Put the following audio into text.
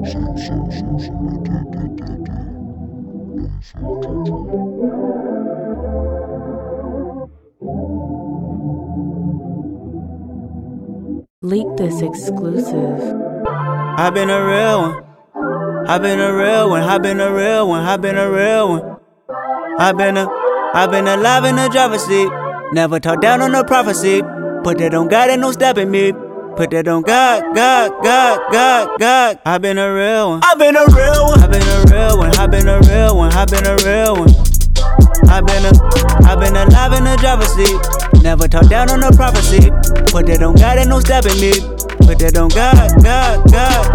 Leak this exclusive. I've been a real one. I've been a real one. I've been a real one. I've been a real one. I've been alive in the driver's seat. Never talk down on the prophecy. Put that on God and no stopping me. Put that on God, God, God, God, God. I've been a real one. I've been a real one. I've been a real one. I've been a real one. I've been a real one. I've been alive in the driver's seat. Never talk down on the prophecy. Put that on God and no stopping me. Put that on God, God, God,